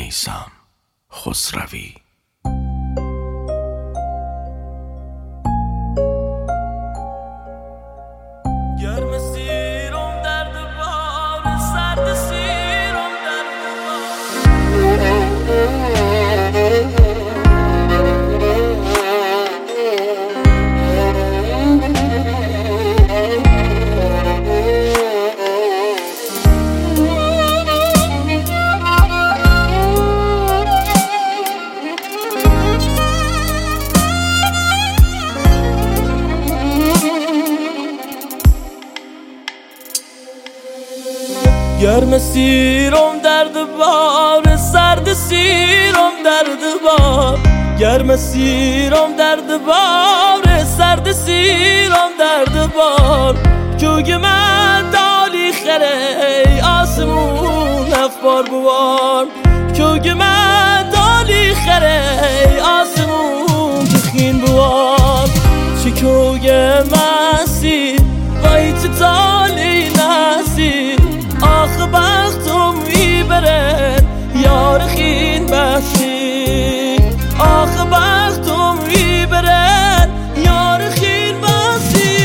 میثم خسروی. گرم سیرم درد بار، سرد سیرم درد گرم سیرم درد بار، سرد سیرم درد بار. گرم سیرم درد بار، سرد سیرم درد بار. کوگ من دالی خره آسمون افبار بوار. کوگ من دالی خره آسمون بخین بوار. چه کوگ مسی وای چه تالی نسی. آخ بختم میبرن یار خین بسی. آخ بختم میبرن یار خین بسی.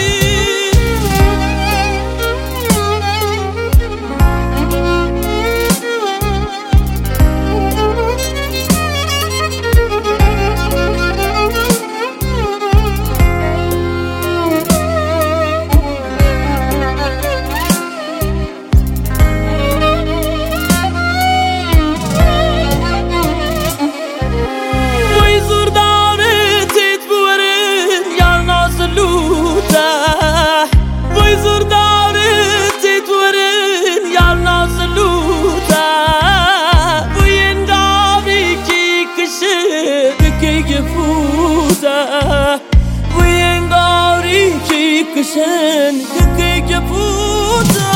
وینگاری کی کشن که بودا.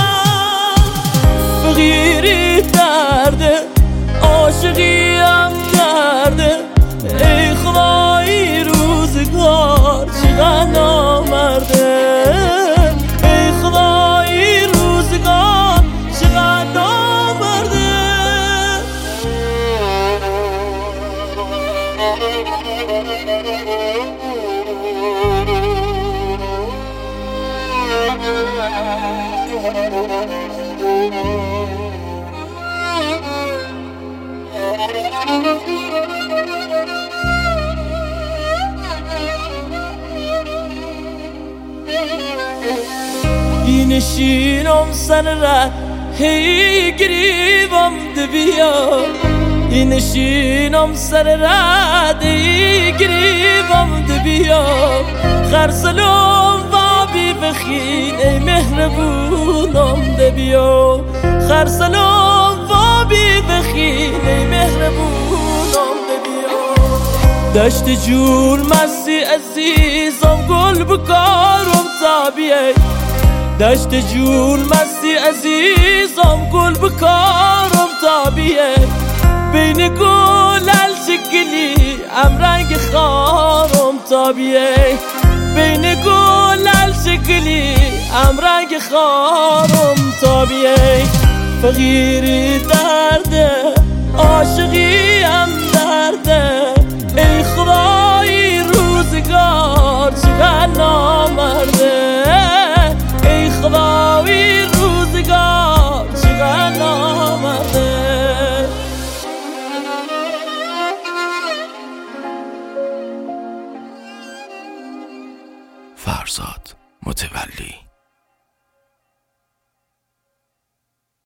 فقیری درده عاشقی هم کرده. ای خدای روزگار چقدر نامرده. ای خدای روزگار چقدر نامرده. نشینم سر ره هی گریبم دبیا. نشینم سر ره هی گریبم دبیا. خرسلم بابی بخین ای مهربونم دبیا. خرسلم بابی بخین ای مهربونم دبیا. دشت جول مسی عزیزم گل بکارم تابیه. دشت جول مسی عزیزم گل بکارم تابیه. بین گل الشکلی ام رنگ خارم تابیه. بین گل الشکلی ام رنگ خارم تابیه. فقیری درده عاشقی هم درده. ای خدای روزگار چقدر نامرده. ای خدای روزگار چقدر نامرده. فرزاد متولی.